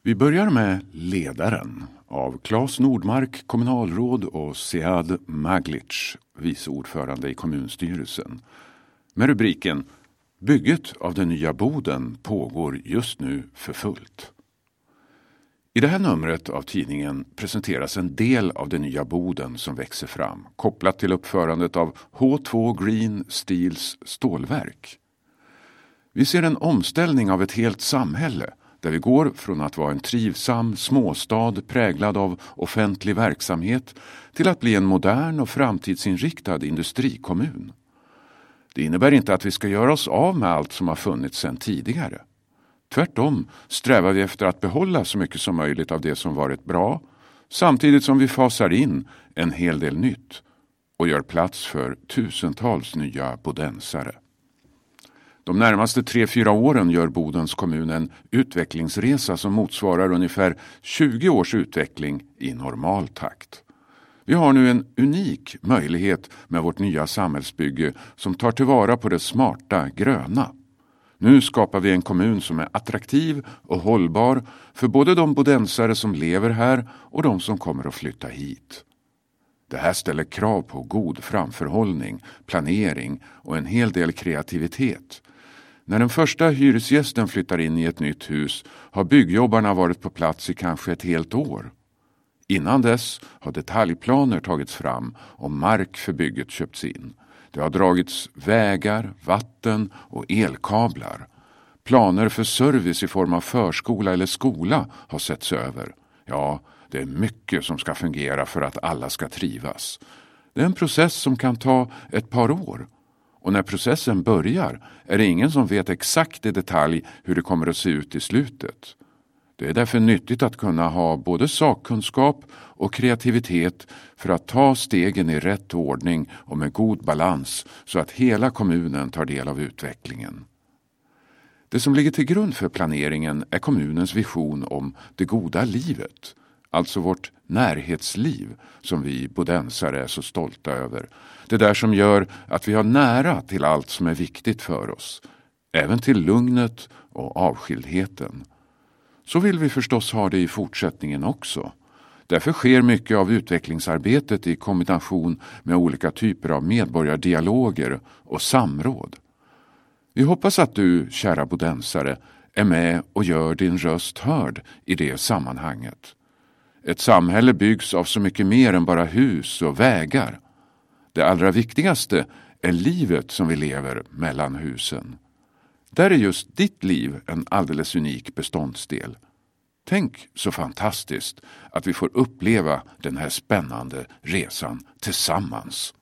Vi börjar med Ledaren av Claes Nordmark, kommunalråd, och Sead Maglic, vice ordförande i kommunstyrelsen. Med rubriken Bygget av den nya Boden pågår just nu för fullt. I det här numret av tidningen presenteras en del av den nya Boden som växer fram, kopplat till uppförandet av H2 Green Steels stålverk. Vi ser en omställning av ett helt samhälle där vi går från att vara en trivsam småstad präglad av offentlig verksamhet till att bli en modern och framtidsinriktad industrikommun. Det innebär inte att vi ska göra oss av med allt som har funnits sedan tidigare. Tvärtom strävar vi efter att behålla så mycket som möjligt av det som varit bra, samtidigt som vi fasar in en hel del nytt och gör plats för tusentals nya bodensare. De närmaste 3-4 åren gör Bodens kommun en utvecklingsresa som motsvarar ungefär 20 års utveckling i normal takt. Vi har nu en unik möjlighet med vårt nya samhällsbygge som tar tillvara på det smarta gröna. Nu skapar vi en kommun som är attraktiv och hållbar för både de bodensare som lever här och de som kommer att flytta hit. Det här ställer krav på god framförhållning, planering och en hel del kreativitet. När den första hyresgästen flyttar in i ett nytt hus har byggjobbarna varit på plats i kanske ett helt år. Innan dess har detaljplaner tagits fram och mark för bygget köpts in. Det har dragits vägar, vatten och elkablar. Planer för service i form av förskola eller skola har setts över. Ja, det är mycket som ska fungera för att alla ska trivas. Det är en process som kan ta ett par år. Och när processen börjar är det ingen som vet exakt i detalj hur det kommer att se ut i slutet. Det är därför nyttigt att kunna ha både sakkunskap och kreativitet för att ta stegen i rätt ordning och med god balans så att hela kommunen tar del av utvecklingen. Det som ligger till grund för planeringen är kommunens vision om det goda livet, alltså vårt närhetsliv som vi bodensare är så stolta över. Det där som gör att vi har nära till allt som är viktigt för oss, även till lugnet och avskildheten. Så vill vi förstås ha det i fortsättningen också. Därför sker mycket av utvecklingsarbetet i kombination med olika typer av medborgardialoger och samråd. Vi hoppas att du, kära bodensare, är med och gör din röst hörd i det sammanhanget. Ett samhälle byggs av så mycket mer än bara hus och vägar. Det allra viktigaste är livet som vi lever mellan husen. Där är just ditt liv en alldeles unik beståndsdel. Tänk så fantastiskt att vi får uppleva den här spännande resan tillsammans.